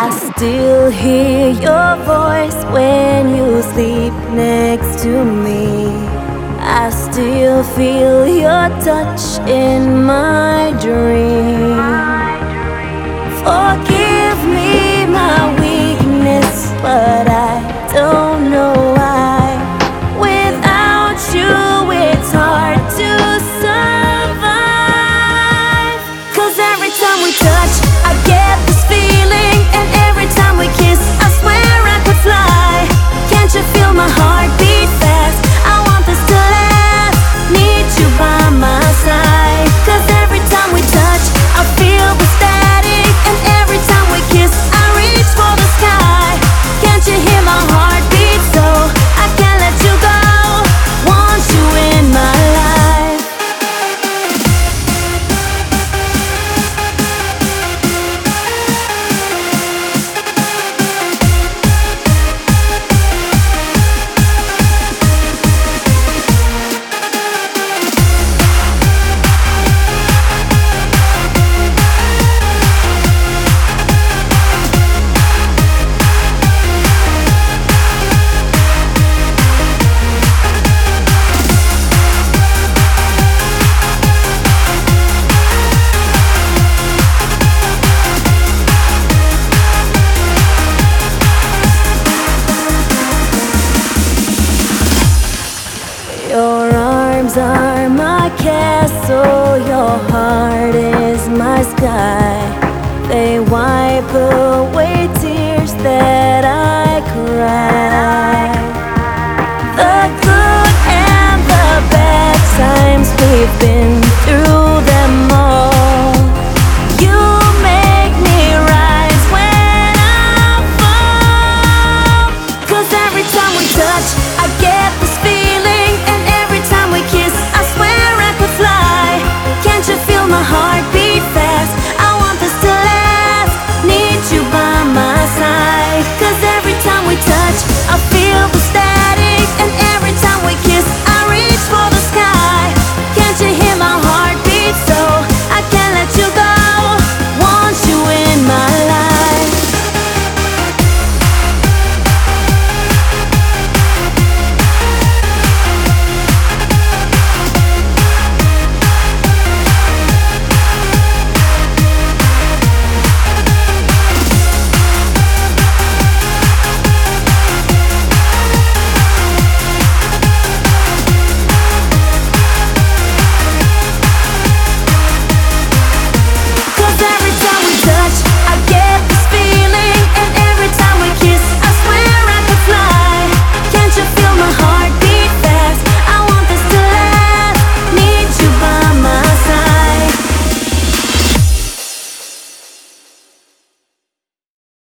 I still hear your voice when you sleep next to me. I still feel your touch in my dream. Forgive me my weakness, but I don't know why. Without you it's hard to survive. 'Cause every time we touch I get this feeling, and every time we kiss I swear I could fly. Can't you feel my heart beat fast? I want this to last, need you by my side. 'Cause every time we touch I feel the static, and every time we kiss I reach for the sky. Can't you hear my heart beat? So I can't let you go, want you in my life. Your arms are my castle, your heart is my sky. They wipe away tears that I cry. The good and the bad times we've been